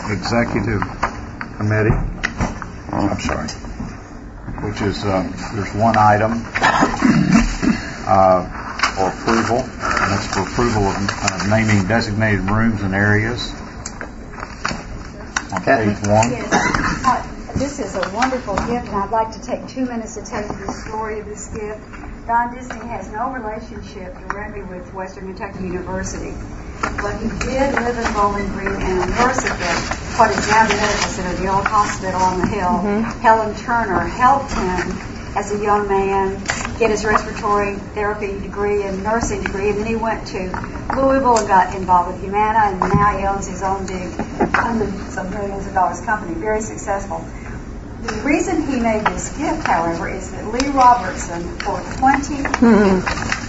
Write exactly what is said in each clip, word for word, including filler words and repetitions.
executive committee. I'm sorry. Which is, um, there's one item uh, for approval, and that's for approval of uh, naming designated rooms and areas on page one. Yes. Uh, this is a wonderful gift, and I'd like to take two minutes to tell you the story of this gift. Don Disney has no relationship directly with Western Kentucky University, but he did live in Bowling Green and a nurse at the, what is now the medical center, the old hospital on the hill. Mm-hmm. Helen Turner helped him as a young man get his respiratory therapy degree and nursing degree, and then he went to Louisville and got involved with Humana, and now he owns his own big hundreds of millions of dollars company, very successful. The reason he made this gift, however, is that Lee Robertson, for twenty years,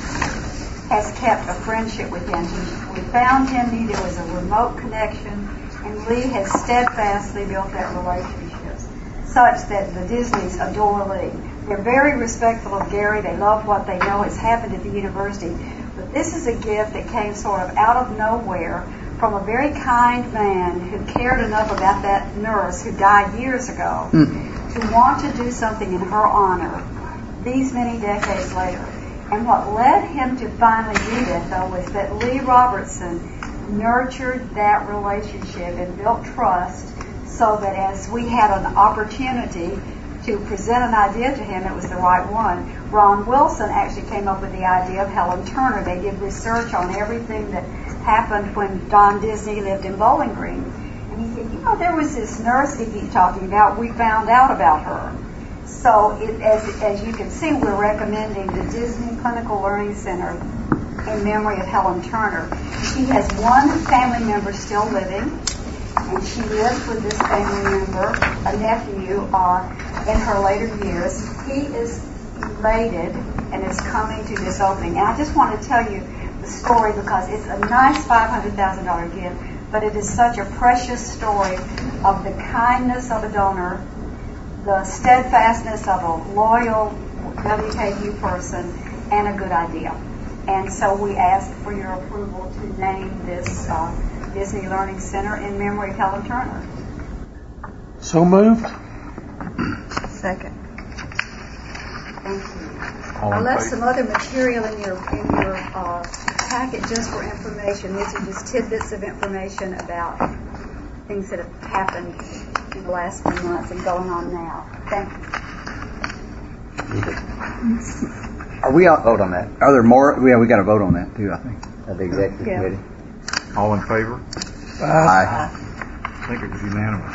has kept a friendship with him. He, we found him, there was a remote connection, and Lee has steadfastly built that relationship such that the Disneys adore Lee. They're very respectful of Gary. They love what they know has happened at the university. But this is a gift that came sort of out of nowhere from a very kind man who cared enough about that nurse who died years ago mm. to want to do something in her honor these many decades later. And what led him to finally do that, though, was that Lee Robertson nurtured that relationship and built trust so that as we had an opportunity to present an idea to him, it was the right one. Ron Wilson actually came up with the idea of Helen Turner. They did research on everything that happened when Don Disney lived in Bowling Green. And he said, you know, there was this nurse he keeps talking about. We found out about her. So it, as, as you can see, we're recommending the Disney Clinical Learning Center in memory of Helen Turner. She has one family member still living, and she lives with this family member, a nephew, uh, in her later years. He is elated and is coming to this opening. And I just want to tell you the story because it's a nice five hundred thousand dollars gift, but it is such a precious story of the kindness of a donor, the steadfastness of a loyal W K U person, and a good idea. And so we ask for your approval to name this uh, Disney Learning Center in memory of Helen Turner. So moved. Second. Thank you. All I in left favor? some other material in your in your uh, packet just for information. These are just tidbits of information about things that have happened in the last few months and going on now. Thank you. Are we out? Vote on that. Are there more? Yeah, we got to vote on that too, I think. At the executive Yeah. committee. All in favor? Aye. I think it was unanimous.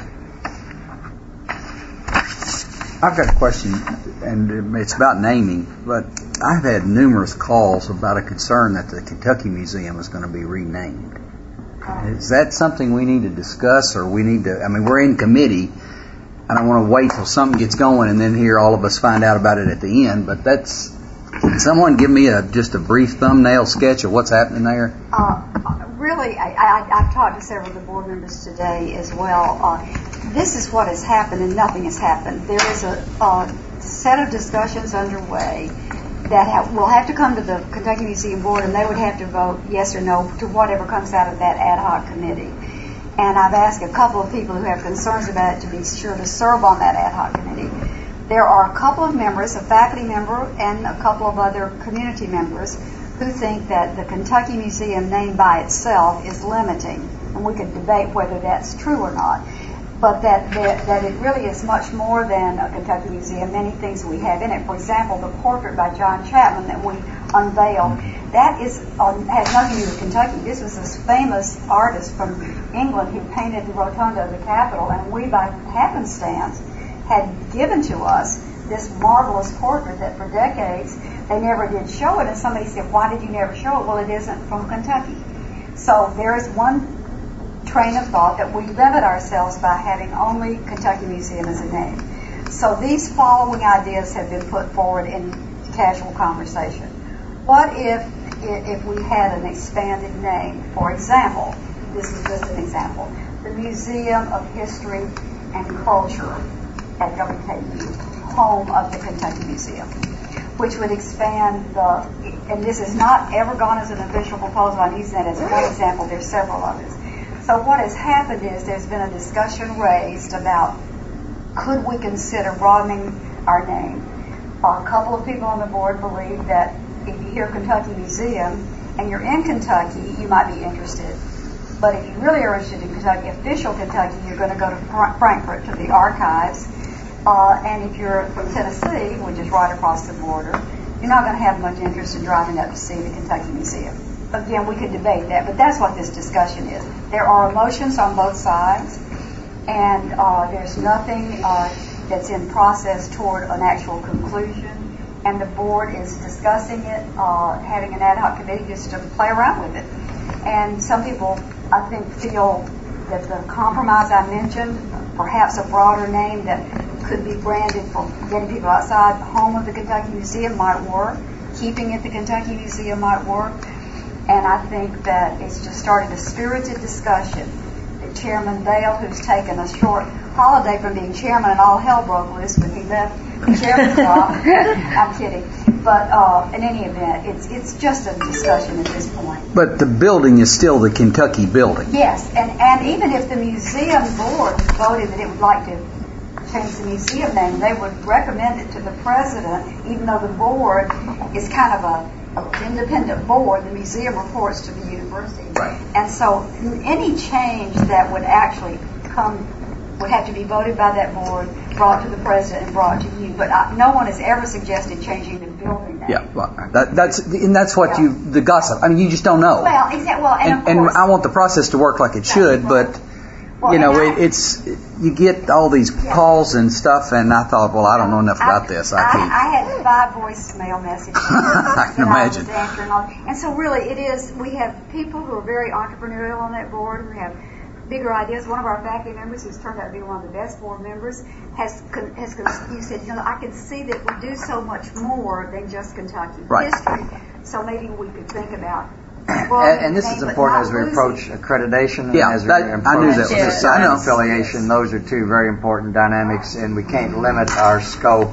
I've got a question, and it's about naming, but I've had numerous calls about a concern that the Kentucky Museum is going to be renamed. Is that something we need to discuss, or we need to, I mean, we're in committee. I don't want to wait till something gets going and then hear all of us find out about it at the end, but that's, can someone give me a just a brief thumbnail sketch of what's happening there? Uh, really, I, I, I've talked to several of the board members today as well. Uh, this is what has happened, and nothing has happened. There is a, a set of discussions underway that have, will have to come to the Kentucky Museum Board, and they would have to vote yes or no to whatever comes out of that ad hoc committee. And I've asked a couple of people who have concerns about it to be sure to serve on that ad hoc committee. There are a couple of members, a faculty member and a couple of other community members, who think that the Kentucky Museum name by itself is limiting. And we could debate whether that's true or not. But that, that that it really is much more than a Kentucky Museum, many things we have in it. For example, the portrait by John Chapman that we unveiled, that is uh, has nothing to do with Kentucky. This was this famous artist from England who painted the rotunda of the Capitol, and we, by happenstance, had given to us this marvelous portrait that for decades they never did show it, and somebody said, why did you never show it? Well, it isn't from Kentucky. So there is one train of thought that we limit ourselves by having only Kentucky Museum as a name. So these following ideas have been put forward in casual conversation. What if if we had an expanded name? For example, this is just an example, the Museum of History and Culture at W K U, home of the Kentucky Museum, which would expand the, and this has not ever gone as an official proposal, I'm using that as one example, there's several others. So what has happened is there's been a discussion raised about could we consider broadening our name. A couple of people on the board believe that if you hear Kentucky Museum and you're in Kentucky, you might be interested. But if you really are interested in Kentucky, official Kentucky, you're going to go to Fr- Frankfurt to the archives. Uh, and if you're from Tennessee, which is right across the border, you're not going to have much interest in driving up to see the Kentucky Museum. Again, we could debate that, but that's what this discussion is. There are emotions on both sides, and uh, there's nothing uh, that's in process toward an actual conclusion, and the board is discussing it, uh, having an ad hoc committee just to play around with it. And some people, I think, feel that the compromise I mentioned, perhaps a broader name that could be branded for getting people outside home of the Kentucky Museum might work. Keeping it the Kentucky Museum might work. And I think that it's just started a spirited discussion. That Chairman Dale, who's taken a short holiday from being chairman, and all hell broke loose when he left the chairman's job. I'm kidding. But uh, in any event, it's it's just a discussion at this point. But the building is still the Kentucky building. Yes, and, and even if the museum board voted that it would like to change the museum name, they would recommend it to the president, even though the board is kind of a independent board. The museum reports to the university. Right. And so any change that would actually come would have to be voted by that board, brought to the president, and brought to you. But uh, no one has ever suggested changing the building name. Yeah, well, that, that's and that's what Yeah. you the gossip. I mean, you just don't know. Well, exactly. Well, and, and, of and course, I want the process to work like it should, Right. but well, you know, and I- it, it's you get all these Yeah. calls and stuff, and I thought, well, I don't know enough about this. I can't. I, I had five voicemail messages. I can that I was imagine. answering all- And so really it is, we have people who are very entrepreneurial on that board, who have bigger ideas. One of our faculty members, who's turned out to be one of the best board members, has, con- has con- you said, you know, I can see that we do so much more than just Kentucky Right. history. So maybe we could think about. And, and this is important as we approach accreditation and Yeah, as we that- I approach knew that was- society I know. affiliation. Those are two very important dynamics, and we can't limit our scope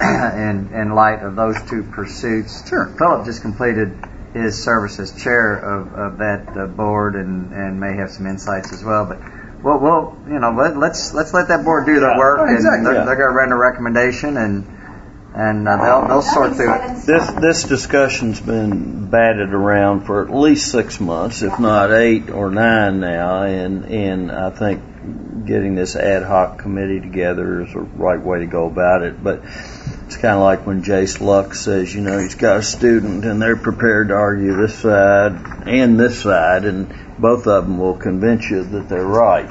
in, in light of those two pursuits. Sure. Philip just completed his service as chair of, of that uh, board and, and may have some insights as well. But we'll, we'll you know, let, let's let's let that board do their work, Oh, exactly. and they're, Yeah. they're going to render a recommendation, and and uh, they'll they'll sort through it. This this discussion's been batted around for at least six months, if not eight or nine now, and and I think getting this ad hoc committee together is the right way to go about it. But it's kind of like when Jace Luck says, you know, he's got a student and they're prepared to argue this side and this side, and both of them will convince you that they're right.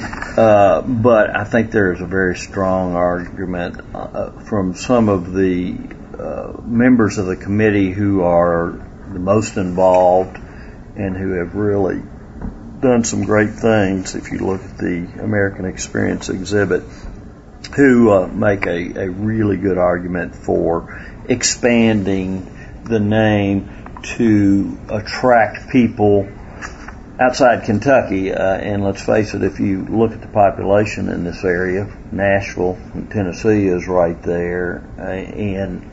uh, but I think there is a very strong argument uh, from some of the uh, members of the committee who are the most involved and who have really done some great things. If you look at the American Experience exhibit, who uh, make a, a really good argument for expanding the name to attract people outside Kentucky. Uh, and let's face it, if you look at the population in this area, Nashville, Tennessee is right there, uh, and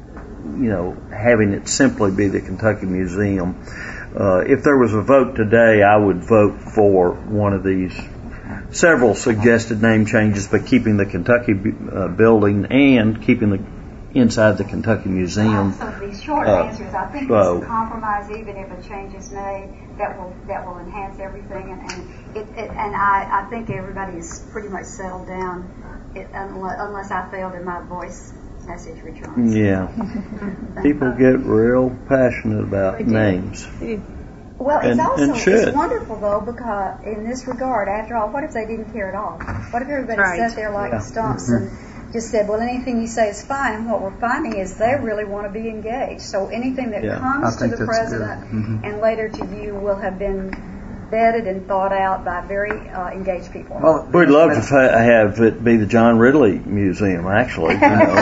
you know, having it simply be the Kentucky Museum. Uh, if there was a vote today, I would vote for one of these several suggested name changes, but keeping the Kentucky uh, building and keeping the inside the Kentucky Museum. So the short Uh, answer is I think so- it's a compromise, even if a change is made, that will that will enhance everything. And, and it, it and I, I think everybody is pretty much settled down, it, unless, unless I failed in my voice message returns. Yeah, people get real passionate about They do. names. Well, it's And- also and should. it's wonderful though, because in this regard, after all, what if they didn't care at all? What if everybody Right. sat there like Yeah. stumps and just said, well, anything you say is fine? And what we're finding is they really want to be engaged. So anything that Yeah, comes I to think the that's president good. Mhm. and later to you will have been vetted and thought out by very uh, engaged people. Well, We'd love to fa- have it be the John Ridley Museum, actually. You know, with,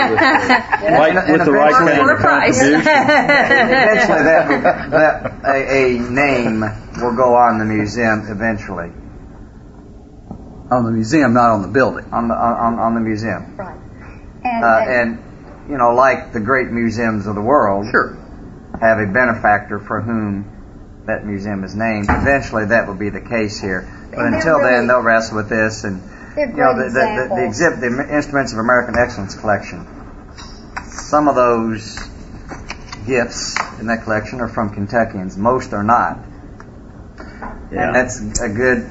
with, right, And- with and the right eventually- kind For of a price. contribution. eventually that, will, that a, a name will go on the museum eventually On the museum, not on the building. on the on, on the museum right. And, uh, and and you know, like the great museums of the world Sure. have a benefactor for whom that museum is named. Eventually, that will be the case here. But And they're until really- then, they'll wrestle with this. And They're you know, great the, the, the, the examples. exhibit, the Instruments of American Excellence collection. Some of those gifts in that collection are from Kentuckians. Most are not. Yeah. And that's a good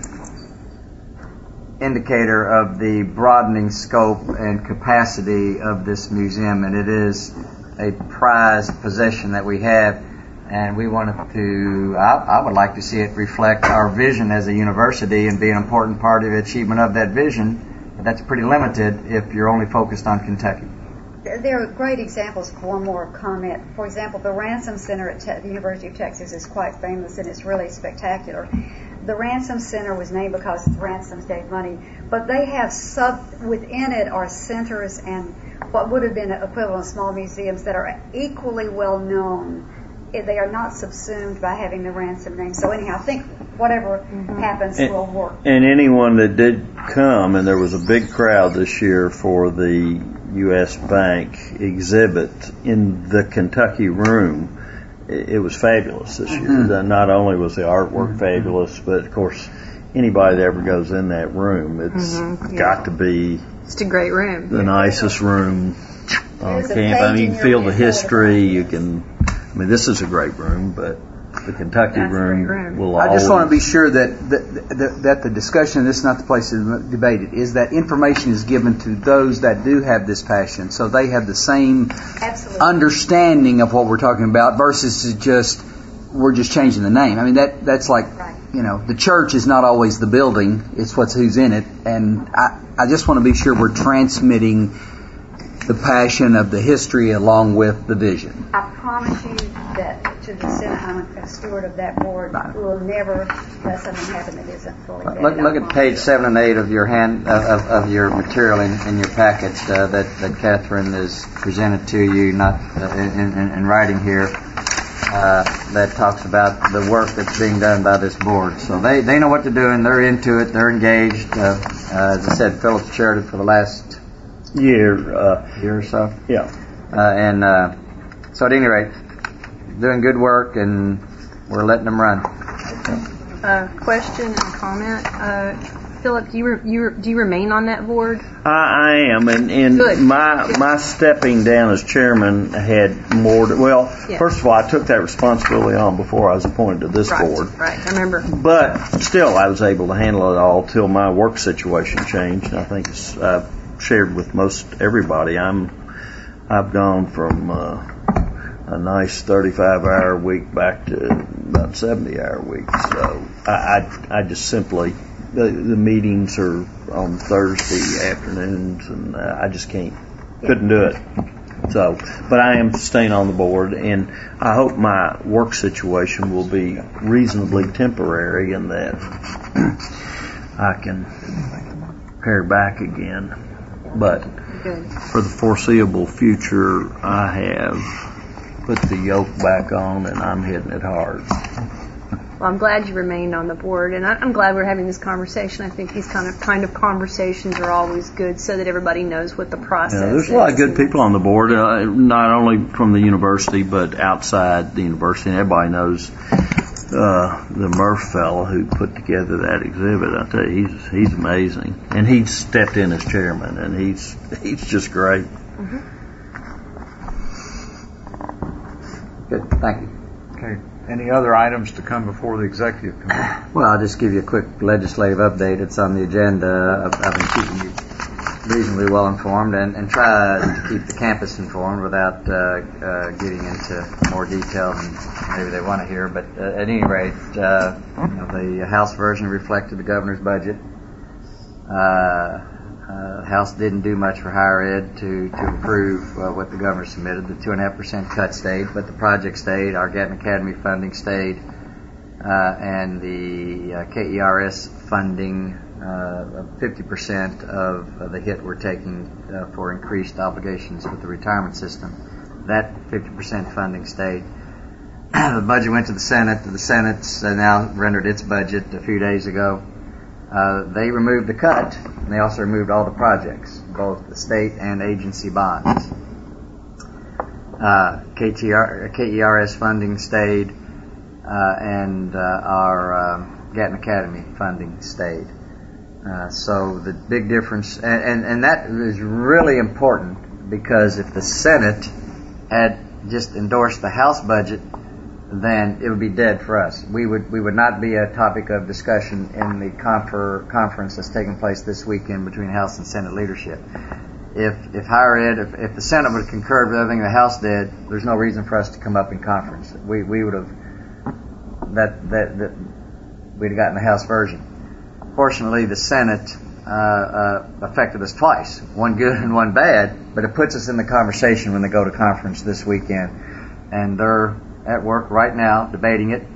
indicator of the broadening scope and capacity of this museum, and it is a prized possession that we have, and we wanted to, I, I would like to see it reflect our vision as a university and be an important part of the achievement of that vision, but that's pretty limited if you're only focused on Kentucky. There are great examples. One more comment. For example, the Ransom Center at Te- the University of Texas is quite famous, and it's really spectacular. The Ransom Center was named because the Ransoms gave money, but they have sub within it are centers and what would have been equivalent small museums that are equally well known. They are not subsumed by having the Ransom name. So anyhow, I think whatever happens And- will work. And anyone that did come, and there was a big crowd this year for the U S Bank exhibit in the Kentucky room, it, it was fabulous this year. The- Not only was the artwork fabulous, but of course, anybody that ever goes in that room, it's Mhm, yeah. got to be It's a great room. the nicest room on There's a campus. I page mean, in you feel your the handbook history. about You this. can. I mean, this is a great room, but the Kentucky That's a room, great room. will I just always. want to be sure that, that, that, that the discussion, this is not the place to debate it, is that information is given to those that do have this passion, so they have the same Absolutely. understanding of what we're talking about versus just, we're just changing the name. I mean, that that's like, Right. you know, the church is not always the building, it's what's who's in it, and I, I just want to be sure we're transmitting the passion of the history along with the vision. I promise you that to the Senate, I'm a steward of that board. Right. We will never let something happen that isn't fully vetted. Look, look I at promise page you. seven and eight of your hand of, of, of your material in, in your packet uh, that that Catherine has presented to you, not uh, in, in, in writing here. Uh, that talks about the work that's being done by this board. So they, they know what they're doing. They're into it. They're engaged. Uh, uh, as I said, Philip's chaired it for the last year. Uh, year or so. yeah. Uh, and uh, so at any rate, doing good work, and we're letting them run. Uh, question and comment. Uh, Philip, do you, re- you re- do you remain on that board? I, I am, and, and Good. my Good. my stepping down as chairman had more. To, well, Yeah. first of all, I took that responsibility on before I was appointed to this Right. board. Right. I remember. But still, I was able to handle it all till my work situation changed. And I think it's uh, shared with most everybody. I'm I've gone from uh, a nice thirty-five hour week back to about seventy hour week. So I I, I just simply the, the meetings are on Thursday afternoons, and uh, I just can't couldn't do it. So, but I am staying on the board, and I hope my work situation will be reasonably temporary, and that I can pare back again. But Good. for the foreseeable future, I have put the yoke back on, and I'm hitting it hard. Well, I'm glad you remained on the board, and I, I'm glad we're having this conversation. I think these kind of kind of conversations are always good, so that everybody knows what the process Yeah, there's is. a lot of good people on the board, uh, not only from the university, but outside the university. And everybody knows uh, the Murph fellow who put together that exhibit. I tell you, he's he's amazing, and he stepped in as chairman, and he's he's just great. Good. Thank you. Okay. Any other items to come before the executive committee? Well, I'll just give you a quick legislative update. It's on the agenda. I've, I've been keeping you reasonably well informed, and, and try to keep the campus informed without uh, uh, getting into more detail than maybe they want to hear. But uh, at any rate, uh, you know, the House version reflected the governor's budget. Uh, uh, House didn't do much for higher ed to, to approve uh, what the governor submitted. The two and a half percent cut stayed, but the project stayed. Our Gatton Academy funding stayed, uh, and the uh, K E R S funding, uh, fifty percent of uh, the hit we're taking uh, for increased obligations with the retirement system. That fifty percent funding stayed. The budget went to the Senate. The Senate's uh, now rendered its budget a few days ago. Uh, they removed the cut, and they also removed all the projects, both the state and agency bonds. Uh, K T R, K E R S funding stayed. uh, and uh, our uh, Gatton Academy funding stayed. Uh, so the big difference, and, and, and that is really important, because if the Senate had just endorsed the House budget, then it would be dead for us. We would we would not be a topic of discussion in the confer, conference that's taking place this weekend between House and Senate leadership. If if higher ed, if, if the Senate would have concurred with everything the House did, there's no reason for us to come up in conference. We we would have that that, that we'd have gotten the House version. Fortunately, the Senate uh, uh, affected us twice, one good and one bad, but it puts us in the conversation when they go to conference this weekend, and they're at work right now debating it.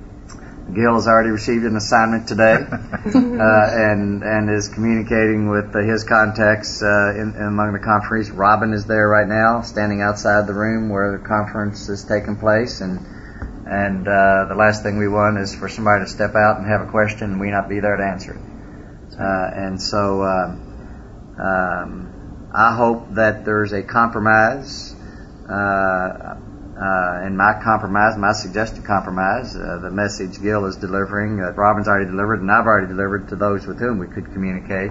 Gil has already received an assignment today, uh, and and is communicating with uh, his contacts uh, in, in among the conferees. Robin is there right now, standing outside the room where the conference is taking place, and and uh, the last thing we want is for somebody to step out and have a question and we not be there to answer it. Uh, and so um, um, I hope that there's a compromise. Uh, Uh, in my compromise, my suggested compromise, uh, the message Gil is delivering, that uh, Robin's already delivered, and I've already delivered to those with whom we could communicate,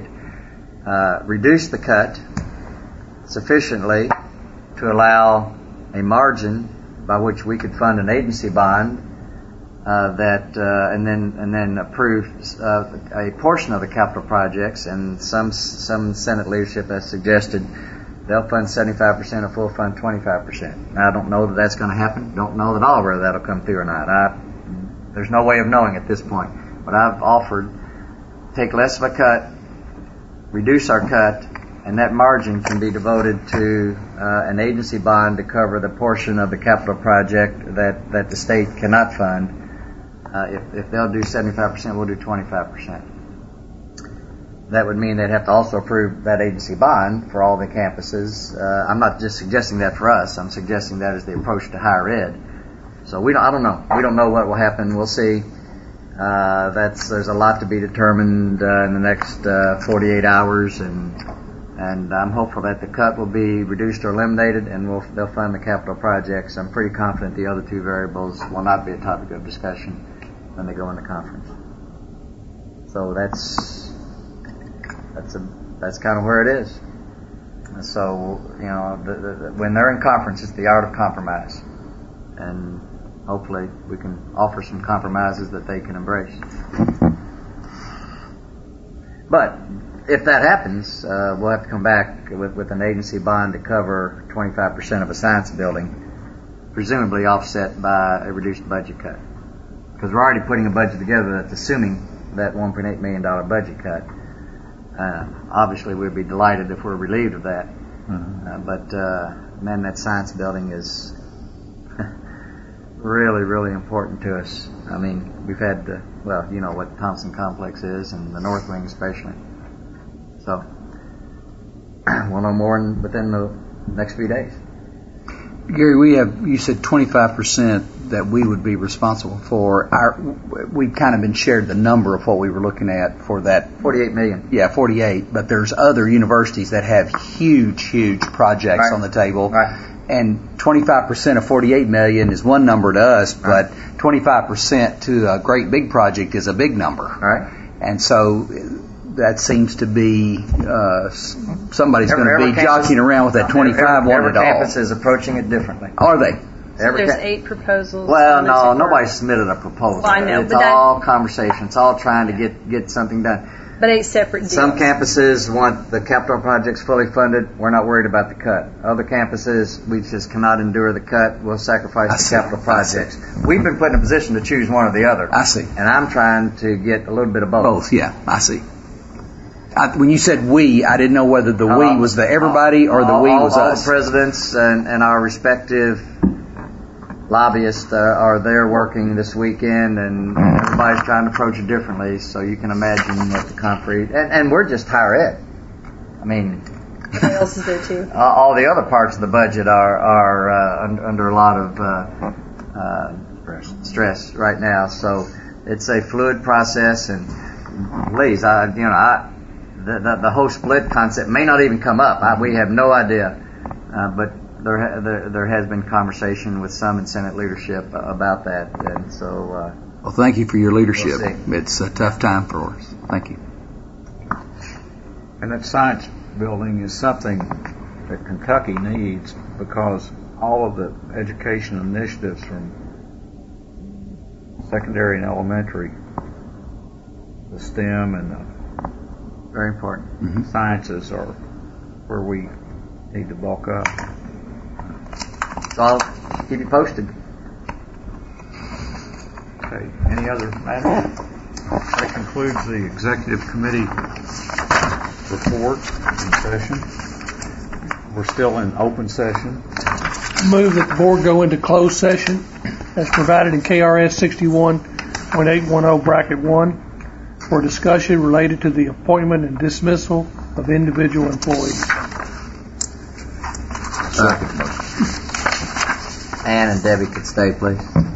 uh, reduce the cut sufficiently to allow a margin by which we could fund an agency bond, uh, that uh, and then and then approve uh, a portion of the capital projects, and some some Senate leadership has suggested they'll fund seventy-five percent or full fund twenty-five percent. Now, I don't know that that's going to happen. Don't know at all whether that'll come through or not. I, there's no way of knowing at this point. But I've offered take less of a cut, reduce our cut, and that margin can be devoted to uh, an agency bond to cover the portion of the capital project that, that the state cannot fund. Uh, if, if they'll do seventy-five percent, we'll do twenty-five percent. That would mean they'd have to also approve that agency bond for all the campuses. Uh, I'm not just suggesting that for us. I'm suggesting that as the approach to higher ed. So we don't, I don't know. We don't know what will happen. We'll see. Uh, that's there's a lot to be determined uh, in the next uh, forty-eight hours, and and I'm hopeful that the cut will be reduced or eliminated, and we'll, they'll fund the capital projects. I'm pretty confident the other two variables will not be a topic of discussion when they go into conference. So that's. That's a, that's kind of where it is. And so, you know, the, the, the, when they're in conference, it's the art of compromise. And hopefully we can offer some compromises that they can embrace. But if that happens, uh, we'll have to come back with, with an agency bond to cover twenty-five percent of a science building, presumably offset by a reduced budget cut. Because we're already putting a budget together that's assuming that one point eight million dollars budget cut. Uh, obviously, we'd be delighted if we're relieved of that. Mm-hmm. Uh, but, uh, man, that science building is really, really important to us. I mean, we've had, uh, well, you know what the Thompson Complex is, and the North Wing especially. So, we'll know more in, within the next few days. Gary, we have, you said twenty-five percent that we would be responsible for. Our, we've kind of been shared the number of what we were looking at for that. forty-eight million. Yeah, forty-eight. But there's other universities that have huge, huge projects right. on the table. Right. And twenty-five percent of forty-eight million is one number to us, right. but twenty-five percent to a great big project is a big number. Right. And so that seems to be uh, somebody's going to be campus, jockeying around with that twenty-five one every at all. Every campus is approaching it differently. Are they? So every there's ca- eight proposals. Well, no, nobody submitted a proposal. Well, I know, it's but all that, conversation. It's all trying to get get something done. But eight separate deals. Some campuses want the capital projects fully funded. We're not worried about the cut. Other campuses, we just cannot endure the cut. We'll sacrifice I the see. capital projects. We've been put in a position to choose one or the other. I see. And I'm trying to get a little bit of both. Both, yeah, I see. I, when you said we, I didn't know whether the we was the everybody or the all, we all, was all us. the presidents and, and our respective lobbyists uh, are there working this weekend, and everybody's trying to approach it differently. So you can imagine what the concrete and, and we're just higher ed. I mean, Everybody else is there too. all, all the other parts of the budget are are uh, un, under a lot of uh, uh, stress. stress right now. So it's a fluid process, and please, I you know I. The, the, the whole split concept may not even come up. I, we have no idea. Uh, but there, ha- there there has been conversation with some in Senate leadership about that, and so. Uh, Well, thank you for your leadership. We'll It's a tough time for us. Thank you. And that science building is something that Kentucky needs because all of the education initiatives from secondary and elementary, the STEM and the very important. Mm-hmm. sciences are where we need to bulk up. So I'll keep you posted. Okay. Any other matters? That concludes the executive committee report and session. We're still in open session. Move that the board go into closed session as provided in K R S sixty-one point eight one zero bracket one for discussion related to the appointment and dismissal of individual employees. Ann and Debbie could stay, please.